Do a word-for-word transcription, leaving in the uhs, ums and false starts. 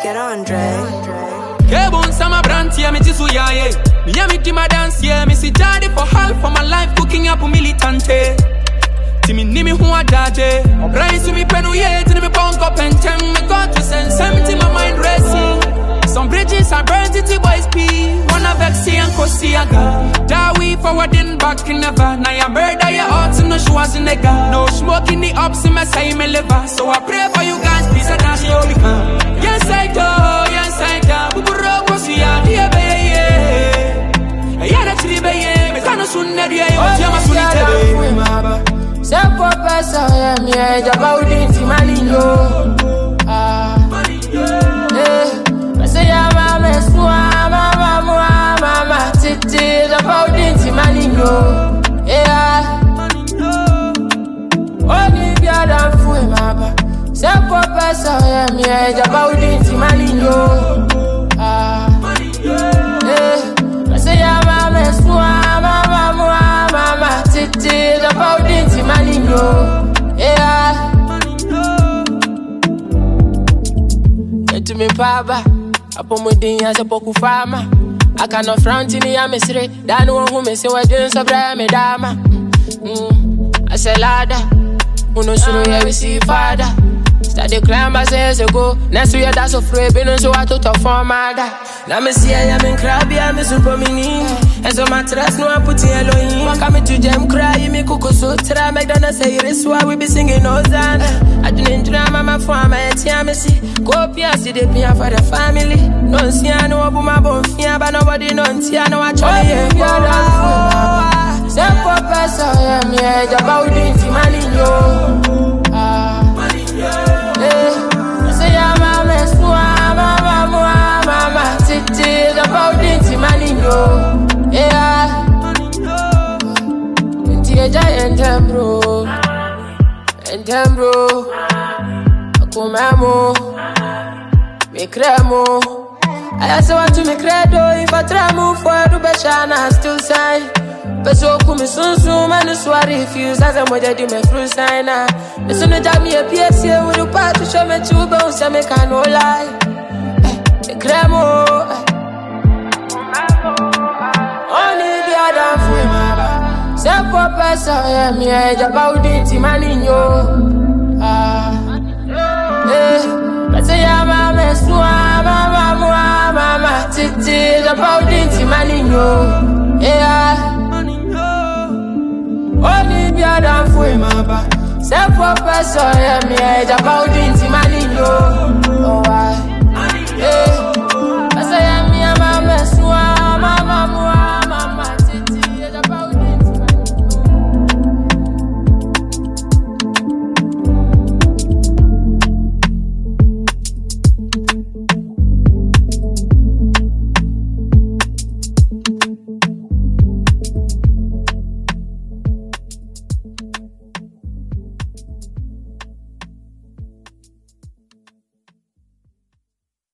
Get on, Dre. Kebun sama brand yeah, me jisu ya ye. Me ya me di my dance yeah, me si daddy for half of my life cooking up a militante. Timi ni mi huwa daje. Rise mi penu ye, tini mi punk up and tem. Me got to send seventy my mind racing. Some bridges are burnt into boys P. One of Vexi and Kosiaga. That we forwarding back in never. Now ya murder your hearts in no shoes in nigga. No smoke in the ups in my side me liver. So I pray for you guys, please and dash you become. Yes I do, yes I do. Buburo Kosia, dear baby. Yana chili baby. Me kano sunne diye. Yama sunite baby. Sepo pesa ya miye Jabaudi nti malinyo. Ah, eh. Say ya mama swa mama mwa mama titi Jabaudi nti malinyo. Yeah. Oni biada mfue maba. Sepo pesa ya miye Jabaudi nti malinyo. Ah, eh. Say ya mama swa mama mwa mama titi Jabaudi nti malinyo. Yeah. Get me paba. Apo mudin se poku fama. I cannot front in ya mesre. Dan one who me say we doing so bra me dama. Mm. I say lada. Uno sunu ya we see father. Study climb as years ago. Next year that's so free. Been so I to form mother. Now me see I am in crabby. I'm a super mini. And so my trust no I put in Elohim. Walk me to jam cry. Me kuku so try. McDonald's say it's why we be singing Ozan. I didn't drama my farm. I tell me see. Go pia see the pia for the family. Don't see I know about my bone fear. But nobody don't see I know I try. Sepo pesa ya miye Jabaudi nti malinyo. Ah, eh. Say ya mama swa mama mwa mama titi Jabaudi nti malinyo. Yeah. Nti eja entembro, entembro. Akumemo, me cremo. I also want to me credo. If I try move forward to Beshana, I still sign. Peso kumi sun sun manu swari refuse as I'm with you me through signer. The sun that me a P S C with the part to show me two bones so me can no lie. The cremo. Only the other for my Sepo pesa ya miye Jabaudi nti malinyo. Ah, eh. Say ya mama swa mama mwa mama titi Jabaudi nti malinyo. Yeah. Only biada mfue maba. Sepo pesa ya miye Jabaudi nti malinyo.